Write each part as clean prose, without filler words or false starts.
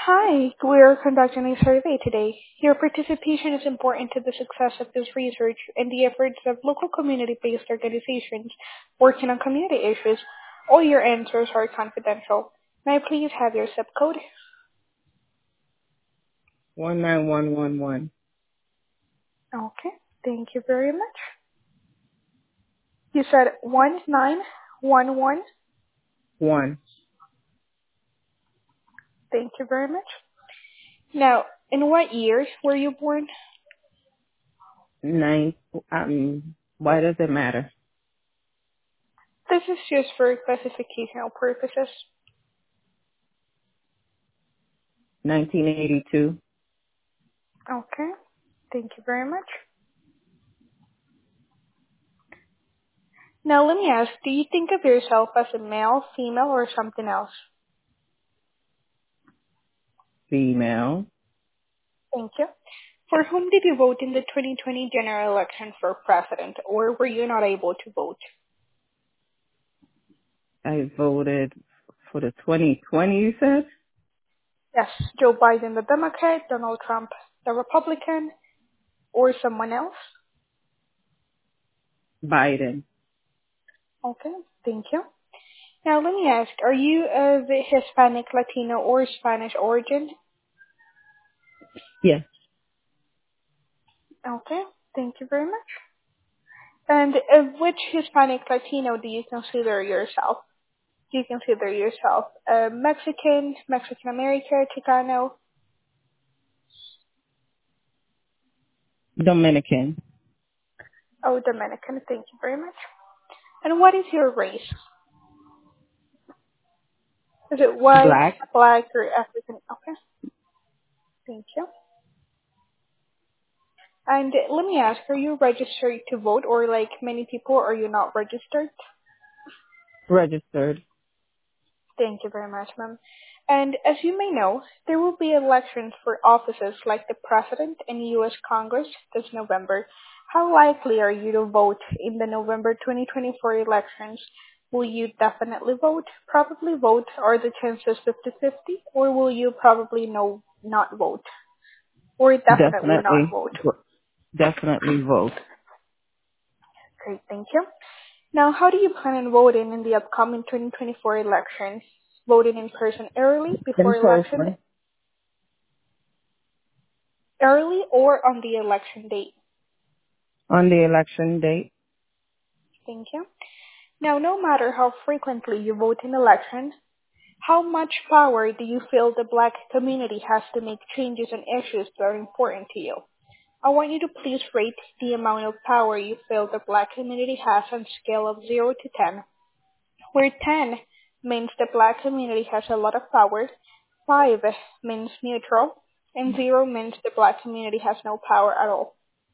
Hi, we're conducting a survey today. Your participation is important to the success of this research and the efforts of local community-based organizations working on community issues. All your answers are confidential. May I please have your zip code? 19111. Okay, thank you very much. You said 1911. 1. Thank you very much. Now, in what year were you born? 9. Why does it matter? This is just for classificational purposes. 1982. Okay, thank you very much. Now let me ask, do you think of yourself as a male, female, or something else? Female. Thank you. For whom did you vote in the 2020 general election for president, or were you not able to vote? I voted for the 2020, you said? Yes, Joe Biden the Democrat, Donald Trump the Republican, or someone else? Biden. Okay, thank you. Now let me ask, are you of Hispanic, Latino, or Spanish origin? Yes. Okay, thank you very much. And which Hispanic, Latino do you consider yourself? Do you consider yourself Mexican, Mexican American, Chicano? Dominican. Oh, Dominican. Thank you very much. And what is your race? Is it white, Black. black, or African? Okay, thank you. And let me ask, are you registered to vote, or like many people, are you not registered? Registered. Thank you very much, ma'am. And as you may know, there will be elections for offices like the President and U.S. Congress this November. How likely are you to vote in the November 2024 elections? Will you definitely vote, probably vote, or the chances 50-50? Or will you probably not vote? Or definitely not Definitely. vote? Definitely vote. Great, thank you. Now, how do you plan on voting in the upcoming 2024 elections? Voting in person early, In before election, person. early, or on the election date? On the election date. Thank you. Now, no matter how frequently you vote in elections, how much power do you feel the Black community has to make changes on issues that are important to you? I want you to please rate the amount of power you feel the Black community has on a scale of 0 to 10, where 10 means the Black community has a lot of power, 5 means neutral, and 0 means the Black community has no power at all.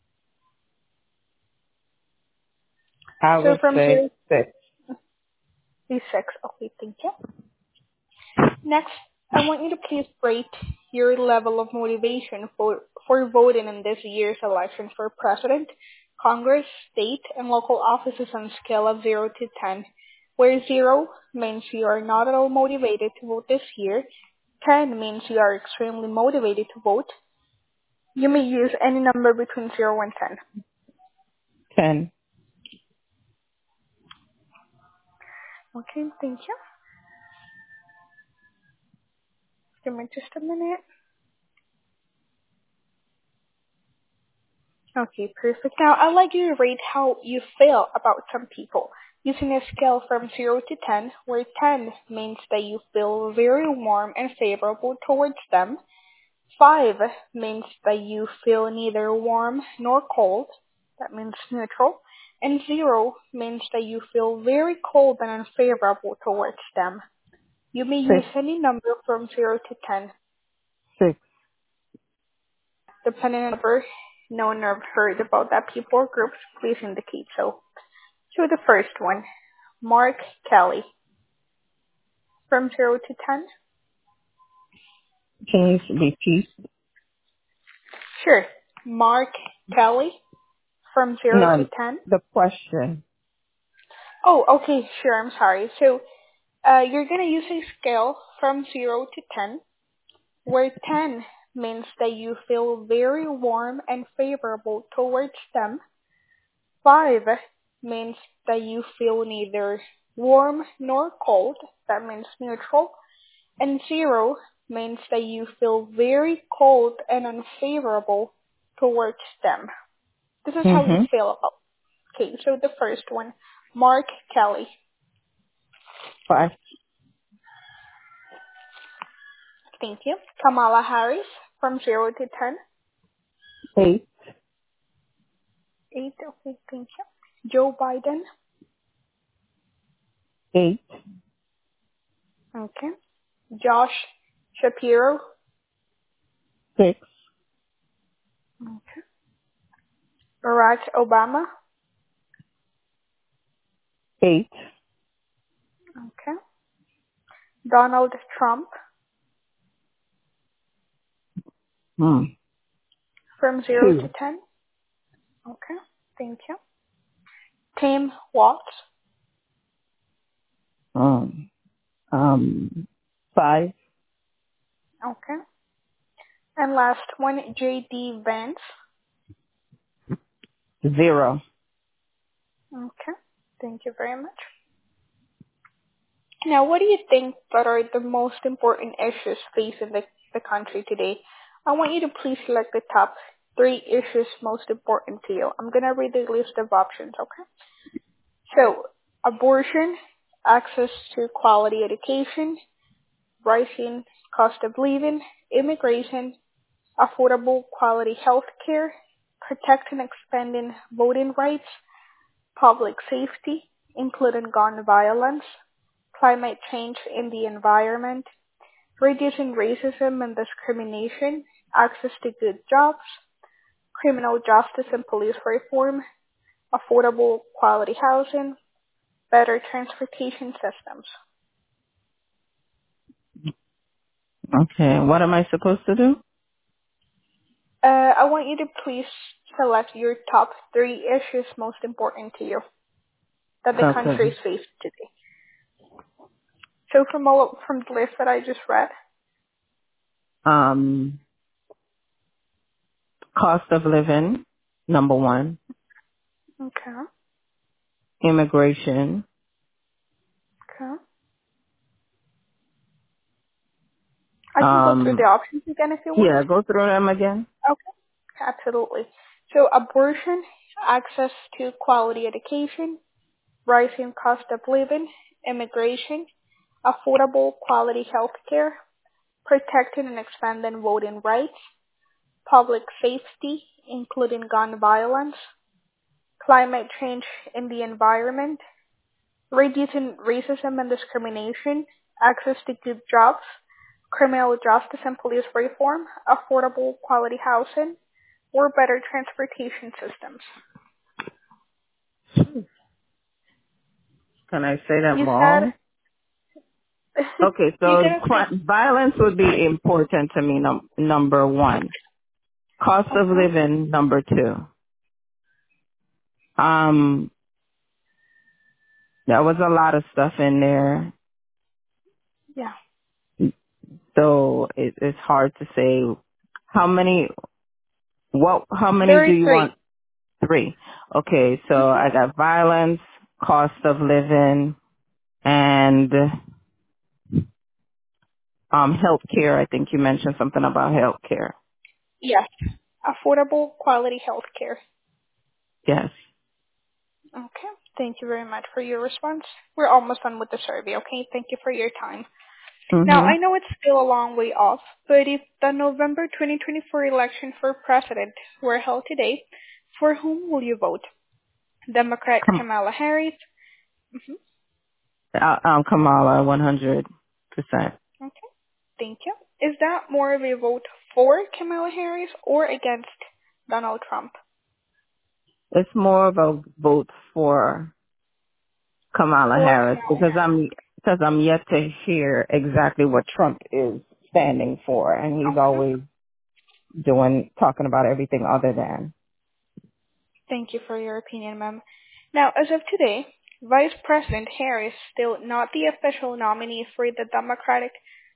I So would from say 0 6. to 6. Okay, thank you. Next, I want you to please rate your level of motivation for voting in this year's election for president, Congress, state, and local offices on a scale of 0 to 10, where 0 means you are not at all motivated to vote this year, 10 means you are extremely motivated to vote. You may use any number between 0 and 10. 10. Okay, thank you. Give me just a minute. Okay, perfect. Now, I'd like you to rate how you feel about some people using a scale from 0 to 10, where 10 means that you feel very warm and favorable towards them. 5 means that you feel neither warm nor cold. That means neutral. And 0 means that you feel very cold and unfavorable towards them. You may 6. use any number from 0 to 10. 6. Depending on the number, no one have heard about that people or groups, please indicate so. So the first one, Mark Kelly. From 0 to 10? Can you repeat? Sure. Mark Kelly. From 0 to None. 10? The question. Oh, okay, sure, I'm sorry. So, you're gonna use a scale from 0 to 10, where 10 means that you feel very warm and favorable towards them. 5 means that you feel neither warm nor cold, that means neutral. And 0 means that you feel very cold and unfavorable towards them. This is how you Mhm. feel about. Okay, so the first one, Mark Kelly. 5. Thank you. Kamala Harris from 0 to 10. 8. 8, okay, thank you. Joe Biden. 8. Okay. Josh Shapiro. 6. Okay. Barack Obama. 8. Okay. Donald Trump Hmm. from 0 to 2. 10. Okay, thank you. Tim Walz. Um. 5. Okay. And last one, J.D. Vance. 0. Okay, thank you very much. Now, what do you think that are the most important issues facing the country today? I want you to please select the top 3 issues most important to you. I'm going to read the list of options, okay? So, abortion, access to quality education, rising cost of living, immigration, affordable quality health care, protecting and expanding voting rights, public safety, including gun violence, climate change in the environment, reducing racism and discrimination, access to good jobs, criminal justice and police reform, affordable quality housing, better transportation systems. Okay. What am I supposed to do? I want you to please select your top 3 issues most important to you that the country Okay. is facing today. So from the list that I just read. Um. Cost of living, number 1. Okay. Immigration. Okay. I can go through the Um. options again if you want. Yeah. Go through them again. Okay. Absolutely. So abortion, access to quality education, rising cost of living, immigration, affordable quality health care, protecting and expanding voting rights, public safety, including gun violence, climate change in the environment, reducing racism and discrimination, access to good jobs, criminal justice and police reform, affordable quality housing, or better transportation systems. Can I say them You said all? Okay. you So can say violence would be important to me. Number 1. Cost of okay. living, number 2. Um. There was a lot of stuff in there, Yeah. so it's hard to say how many. How many There do are you 3. want? 3. Okay, so I got violence, cost of living, and healthcare. I think you mentioned something about healthcare. Yes. Affordable quality health care. Yes. Okay. Thank you very much for your response. We're almost done with the survey, okay? Thank you for your time. Now, Mhm. I know it's still a long way off, but if the November 2024 election for president were held today, for whom will you vote? Democrat Come, Kamala Harris? hmm Kamala, 100%. Okay, thank you. Is that more of a vote for Kamala Harris or against Donald Trump? It's more of a vote for Kamala For Harris Kamala because I'm yet to hear exactly what Trump is standing for, and he's Harris. Okay, always talking about everything other than. thank you for your opinion, ma'am. Now, as of today, Vice President Harris still not the official nominee for the Democratic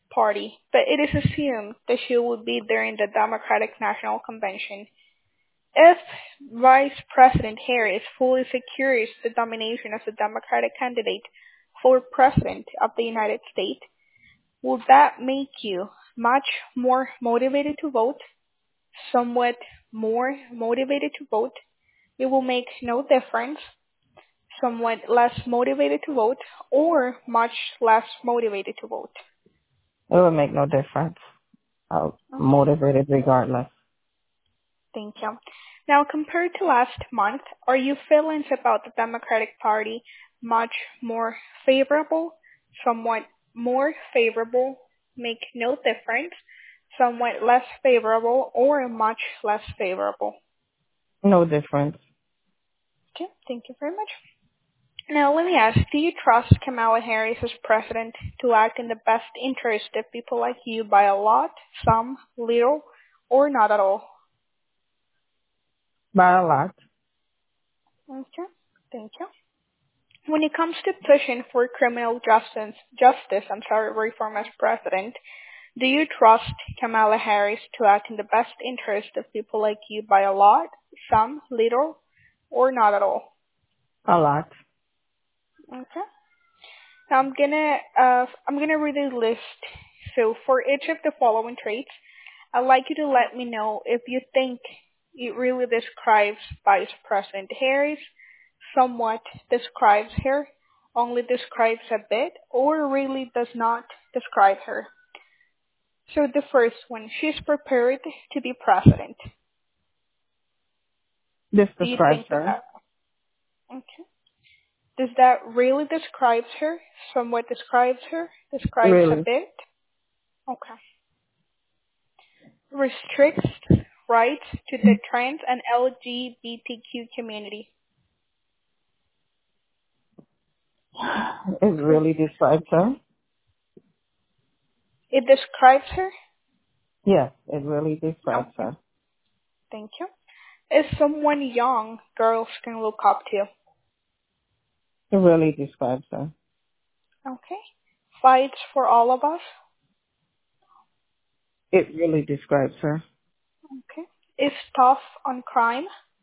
Party, but it is assumed that she will be during the Democratic National Convention. If Vice President Harris fully secures the nomination as the Democratic candidate for President of the United States, will that make you much more motivated to vote? Somewhat more motivated to vote? It will make no difference. Somewhat less motivated to vote, or much less motivated to vote? It would make no difference. I'm motivated regardless. Thank you. Now, compared to last month, are your feelings about the Democratic Party much more favorable, somewhat more favorable, make no difference, somewhat less favorable, or much less favorable? No difference. Okay, thank you very much. Now, let me ask, do you trust Kamala Harris as president to act in the best interest of people like you by a lot, some, little, or not at all? By a lot. Okay, thank you. When it comes to pushing for criminal justice, reform as president, do you trust Kamala Harris to act in the best interest of people like you by a lot, some, little, or not at all? A lot. Okay. Now I'm gonna read a list. So for each of the following traits, I'd like you to let me know if you think it really describes Vice President Harris, somewhat describes her, only describes a bit, or really does not describe her. So the first one, she's prepared to be president. This Do you describes think her. that? Okay. Does that really describes her? Somewhat describes her? Describes a Really. bit? Okay. Restricts rights to the trans and LGBTQ community. It really describes her. It describes her? Yes, it really describes Okay. her. Thank you. Is someone young girls can look up to? It really describes her. Okay. Fights for all of us? It really describes her. Okay. Is tough on crime?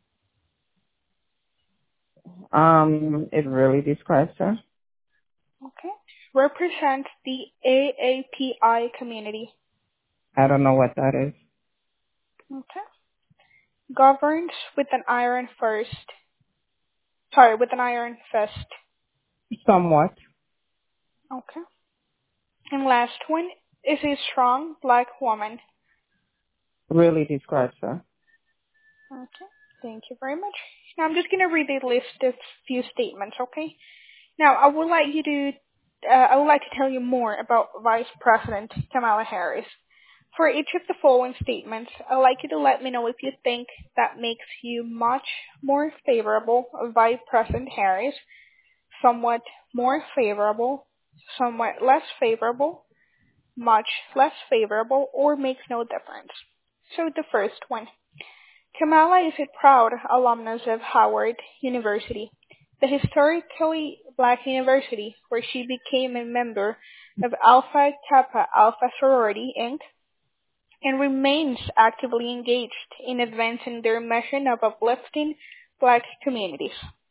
It really describes her. Okay. Represents the AAPI community. I don't know what that is. Okay. Governs with an iron fist. Sorry, with an iron fist. Somewhat. Okay. And last one is a strong black woman. Really describes her. Okay. Thank you very much. Now I'm just gonna read a list of few statements. Okay. Now I would like to tell you more about Vice President Kamala Harris. For each of the following statements, I'd like you to let me know if you think that makes you much more favorable of Vice President Harris, somewhat more favorable, somewhat less favorable, much less favorable, or makes no difference. So the first one. Kamala is a proud alumnus of Howard University, the historically black university where she became a member of Alpha Kappa Alpha Sorority, Inc., and remains actively engaged in advancing their mission of uplifting black communities.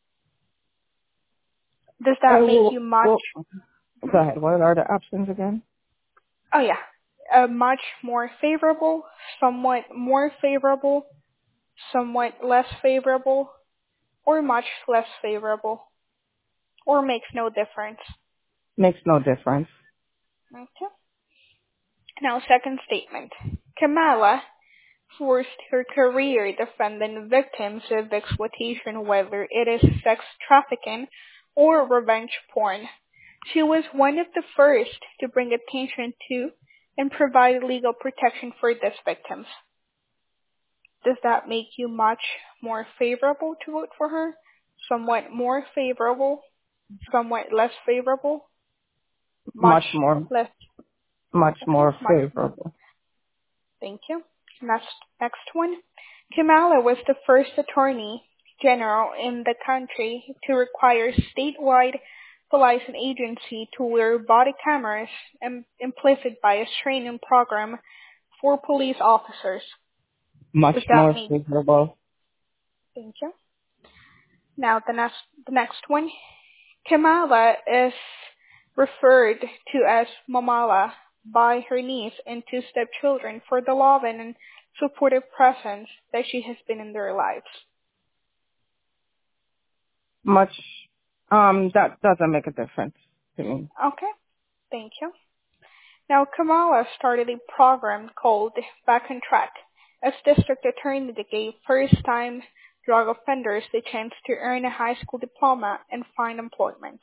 Does that make you much... Go ahead. What are the options again? Oh yeah. Much more favorable, somewhat more favorable, somewhat less favorable, or much less favorable, or makes no difference? Makes no difference. Okay. Now, second statement. Kamala forced her career defending victims of exploitation, whether it is sex trafficking or revenge porn. She was one of the first to bring attention to and provide legal protection for these victims. Does that make you much more favorable to vote for her? Somewhat more favorable? Somewhat less favorable? Much more less. Much Okay, more much. favorable. Thank you. Next one. Kamala was the first attorney general in the country to require statewide police agency to wear body cameras and implicit bias training program for police officers. Much Does that more make favorable. Thank you. Now the next one. Kamala is referred to as Mamala by her niece and two stepchildren for the loving and supportive presence that she has been in their lives. Much, that doesn't make a difference to me. Okay, thank you. Now Kamala started a program called Back on Track as district attorney that gave first-time drug offenders the chance to earn a high school diploma and find employment.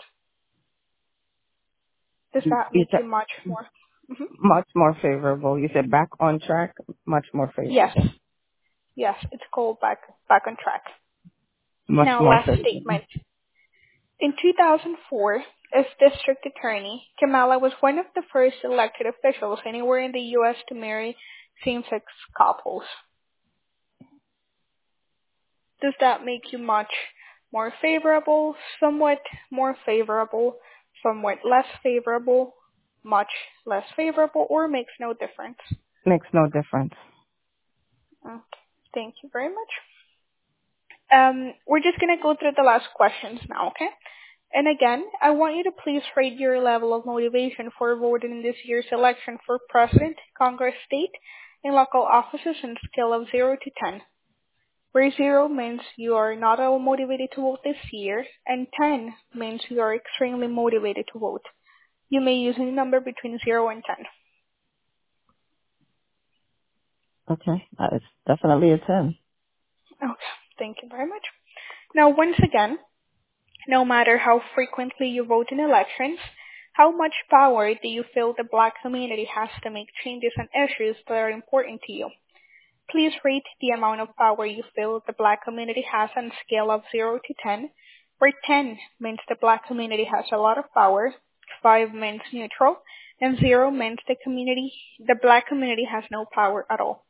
Does that You make you said much more? Mhm. much more favorable. You said back on track, much more Yes. favorable. Yes, it's called back on track. Much Now, more last favorable. statement. In 2004, as district attorney, Kamala was one of the first elected officials anywhere in the U.S. to marry same-sex couples. Does that make you much more favorable, somewhat more favorable, somewhat less favorable, much less favorable, or makes no difference? Makes no difference. Okay, thank you very much. We're just going to go through the last questions now, okay? And again, I want you to please rate your level of motivation for voting in this year's election for President, Congress, state, and local offices on a scale of 0 to 10. Where 0 means you are not at all motivated to vote this year, and 10 means you are extremely motivated to vote. You may use any number between 0 and 10. Okay, it's definitely a 10. Okay, thank you very much. Now, once again, no matter how frequently you vote in elections, how much power do you feel the Black community has to make changes on issues that are important to you? Please rate the amount of power you feel the Black community has on a scale of 0 to 10, where 10 means the Black community has a lot of power, 5 means neutral, and 0 means the Black community has no power at all.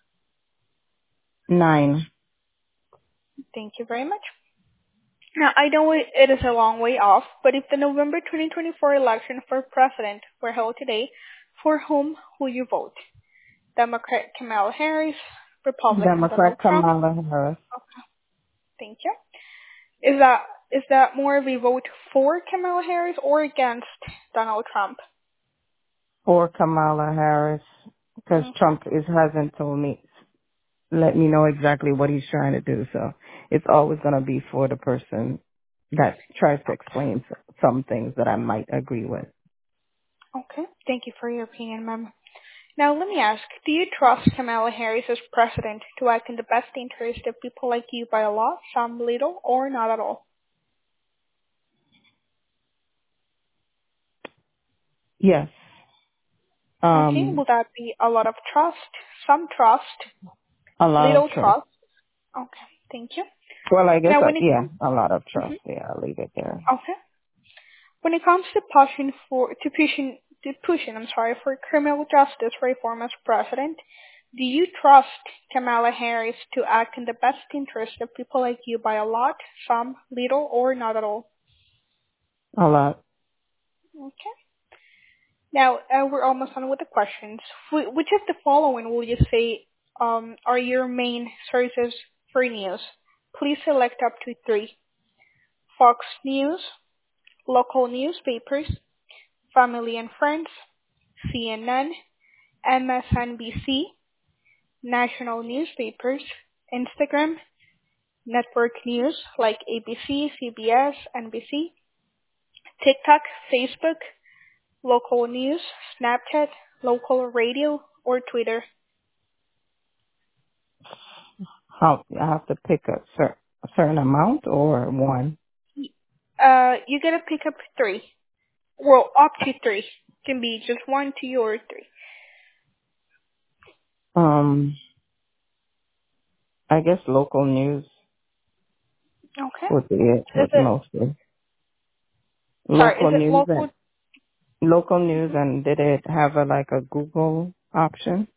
9. Thank you very much. Now, I know it is a long way off, but if the November 2024 election for president were held today, for whom will you vote? Democrat Kamala Harris, Republican Democrat Donald Trump? Kamala Harris. Okay, thank you. Is that more of a vote for Kamala Harris or against Donald Trump? For Kamala Harris, because Okay. Trump hasn't told me, let me know exactly what he's trying to do. So it's always going to be for the person that tries to explain some things that I might agree with. Okay. Thank you for your opinion, ma'am. Now, let me ask, do you trust Kamala Harris as president to act in the best interest of people like you by a lot, some little, or not at all? Yes. Okay. Will that be a lot of trust, some trust, A lot of little trust. trust? Okay. Thank you. Well, I guess, Now, when it yeah, comes, a lot of trust. Mhm. Yeah, I'll leave it there. Okay. When it comes to pushing, for criminal justice reform as president, do you trust Kamala Harris to act in the best interest of people like you by a lot, some, little, or not at all? A lot. Okay. Now, we're almost done with the questions. Which of the following will you say are your main sources for news? Please select up to 3. Fox News, local newspapers, Family and Friends, CNN, MSNBC, national newspapers, Instagram, network news like ABC, CBS, NBC, TikTok, Facebook, local news, Snapchat, local radio, or Twitter. How I have to pick a certain amount or one? You gotta pick up 3. Well, up to 3. Can be just 1, 2, or 3. I guess local news Okay. would be it Is with it, mostly. sorry, is Local it news local? and did it have a Google option?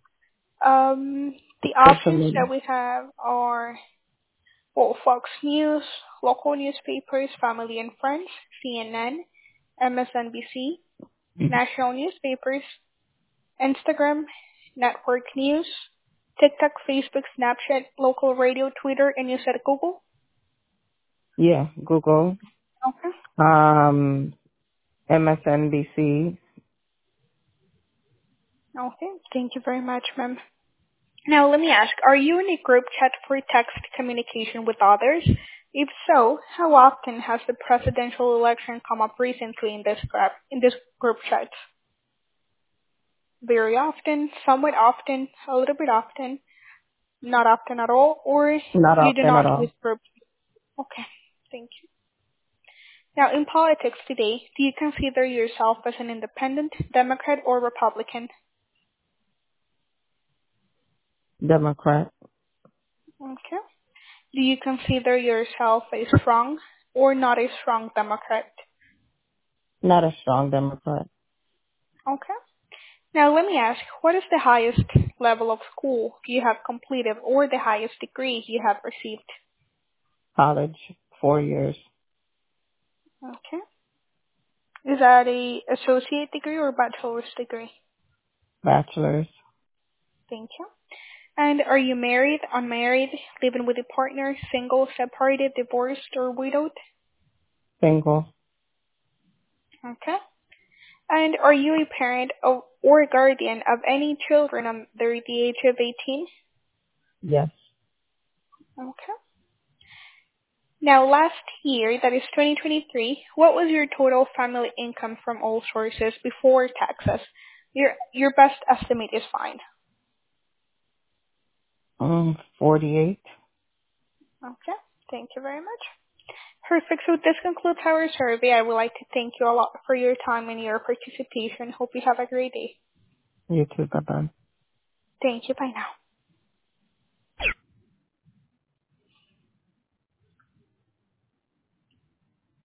The Social options media. that we have are, well, Fox News, local newspapers, Family and Friends, CNN, MSNBC, national newspapers, Instagram, network news, TikTok, Facebook, Snapchat, local radio, Twitter, and you said Google? Yeah, Google, Okay. MSNBC. Okay. Thank you very much, ma'am. Now, let me ask, are you in a group chat for text communication with others? If so, how often has the presidential election come up recently in this group chat? Very often, somewhat often, a little bit often, not often at all, or Not you do often at not use all. group? Okay, thank you. Now, in politics today, do you consider yourself as an independent, Democrat, or Republican? Democrat. Okay. Do you consider yourself a strong or not a strong Democrat? Not a strong Democrat. Okay. Now let me ask, what is the highest level of school you have completed or the highest degree you have received? College, 4 years. Okay. Is that a associate degree or bachelor's degree? Bachelor's. Thank you. And are you married, unmarried, living with a partner, single, separated, divorced, or widowed? Single. Okay. And are you a parent of, or guardian of any children under the age of 18? Yes. Okay. Now, last year, that is 2023, what was your total family income from all sources before taxes? Your best estimate is fine. 48. Okay. Thank you very much. Perfect. So this concludes our survey. I would like to thank you a lot for your time and your participation. Hope you have a great day. You too. Bye-bye. Thank you. Bye now.